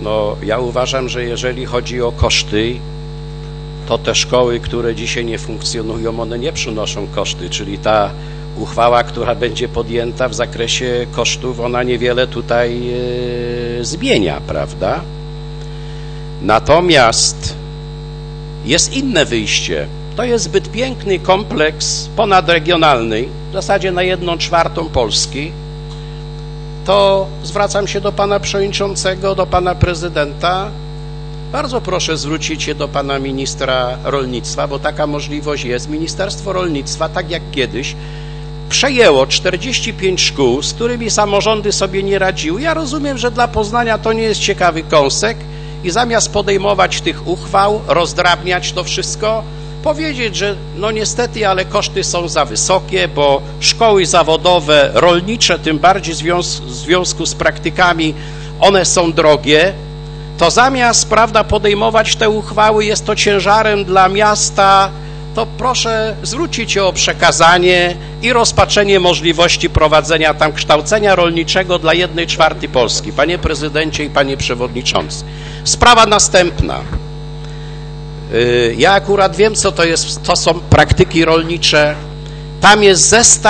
No, ja uważam, że jeżeli chodzi o koszty, to te szkoły, które dzisiaj nie funkcjonują, one nie przynoszą koszty, czyli ta uchwała, która będzie podjęta w zakresie kosztów, ona niewiele tutaj zmienia, prawda? Natomiast jest inne wyjście. To jest zbyt piękny kompleks ponadregionalny, w zasadzie na 1/4 Polski. To zwracam się do pana przewodniczącego, do pana prezydenta. Bardzo proszę zwrócić się do pana ministra rolnictwa, bo taka możliwość jest. Ministerstwo Rolnictwa, tak jak kiedyś, przejęło 45 szkół, z którymi samorządy sobie nie radziły. Ja rozumiem, że dla Poznania to nie jest ciekawy kąsek i zamiast podejmować tych uchwał, rozdrabniać to wszystko, powiedzieć, że no niestety, ale koszty są za wysokie, bo szkoły zawodowe, rolnicze, tym bardziej w związku z praktykami, one są drogie, to zamiast, prawda, podejmować te uchwały, jest to ciężarem dla miasta, to proszę zwrócić się o przekazanie i rozpatrzenie możliwości prowadzenia tam kształcenia rolniczego dla 1/4 Polski. Panie prezydencie i panie przewodniczący. Sprawa następna. Ja akurat wiem, co to jest, to są praktyki rolnicze. Tam jest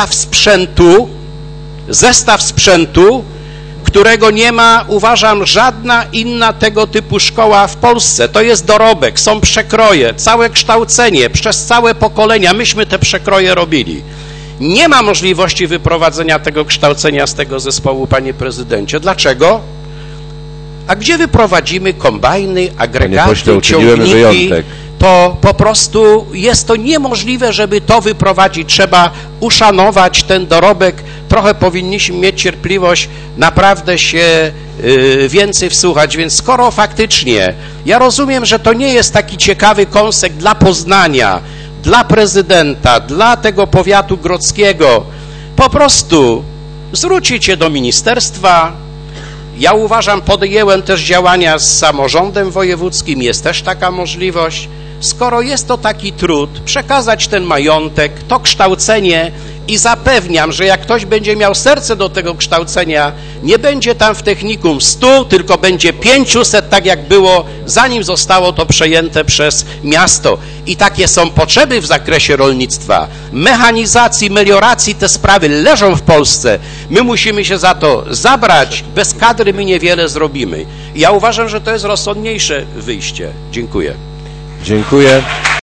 zestaw sprzętu, którego nie ma, uważam, żadna inna tego typu szkoła w Polsce. To jest dorobek, są przekroje, całe kształcenie, przez całe pokolenia. Myśmy te przekroje robili. Nie ma możliwości wyprowadzenia tego kształcenia z tego zespołu, panie prezydencie. Dlaczego? A gdzie wyprowadzimy kombajny, agregaty, ciągniki? To po prostu jest to niemożliwe, żeby to wyprowadzić. Trzeba uszanować ten dorobek. Trochę powinniśmy mieć cierpliwość, naprawdę się więcej wsłuchać. Więc skoro faktycznie, ja rozumiem, że to nie jest taki ciekawy kąsek dla Poznania, dla prezydenta, dla tego powiatu grodzkiego, po prostu zwrócić się do ministerstwa. Ja uważam, podjęłem też działania z samorządem wojewódzkim, jest też taka możliwość. Skoro jest to taki trud, przekazać ten majątek, to kształcenie i zapewniam, że jak ktoś będzie miał serce do tego kształcenia, nie będzie tam w technikum 100, tylko będzie 500, tak jak było, zanim zostało to przejęte przez miasto. I takie są potrzeby w zakresie rolnictwa. Mechanizacji, melioracji, te sprawy leżą w Polsce. My musimy się za to zabrać. Bez kadry my niewiele zrobimy. I ja uważam, że to jest rozsądniejsze wyjście. Dziękuję. Dziękuję.